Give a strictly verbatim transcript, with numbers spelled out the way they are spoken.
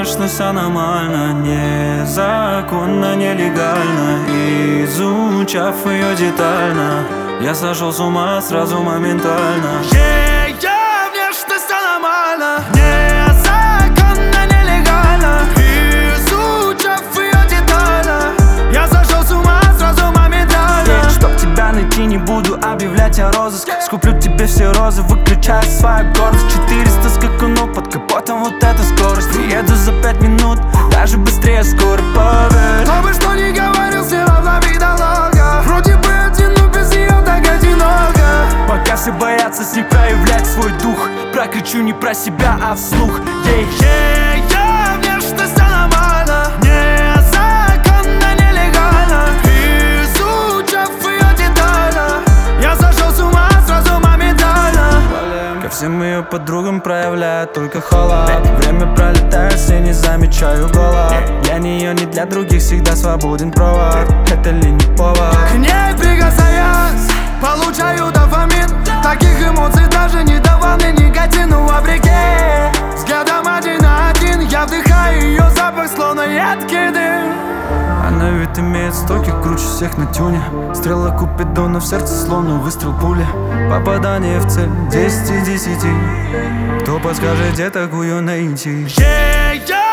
что все нормально, незаконно, нелегально. Изучав ее детально, я сошел с ума сразу моментально. Ее внешность все нормально, незаконно, нелегально. Изучав ее детально, я сошел с ума сразу моментально. Чтоб тебя найти, не буду объявлять о розыске. Скуплю тебе все розы, выключая свою гордость. Четыреста скакунов под капотом, вот эта скорость. Еду за пять минут, даже быстрее скоро, поверь. Кто бы что ни говорил, все равно видно много. Вроде бы один, но без нее так одиноко. Пока все боятся с ней проявлять свой дух, прокричу не про себя, а вслух. Ей, Ее внешность все нормально, незаконно, нелегально. Изучав ее детально, я сошел с ума сразу моментально. ко всем ее подругам проявляет только холод. Время пролетает, все не замечаю голод. Для нее, не для других, всегда свободен провод. Это ли не повод? К ней прикасаясь, получаю дофамин. Таких эмоций даже не давал мне никотин. Но вопреки взглядом один на один, я вдыхаю ее запах, словно едкий дым. Она ведь имеет стоки, круче всех на тюне. Стрела Купидона в сердце, словно выстрел пули. Попадание в цель десять из десяти. Кто подскажет, где такую найти? Ее